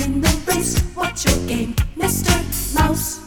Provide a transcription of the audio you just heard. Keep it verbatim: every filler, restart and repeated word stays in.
in the race. What's your game, mister Mouse?